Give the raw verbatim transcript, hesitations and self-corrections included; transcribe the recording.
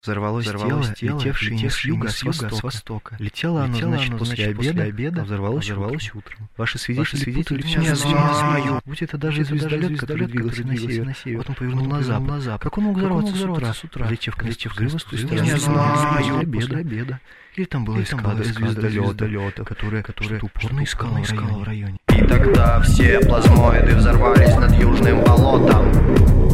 Взорвалось, взорвалось тело, летевшее не с юга, а с востока. С востока. Летело оно, Летело значит, оно, после, значит обеда, после обеда, а взорвалось, взорвалось утром. утром. Ваши свидетели, свидетели путали меня, знаю. Будь это даже звездолет, который двигался на север, на север. Вот он повернул на запад. на запад. Как он мог взорваться с утра, с утра, летев к восточной стороне? Я знаю, после обеда. Или там была эскадра звездолета, которая, которая упорно искала в районе. И тогда все плазмоиды взорвались над южным болотом.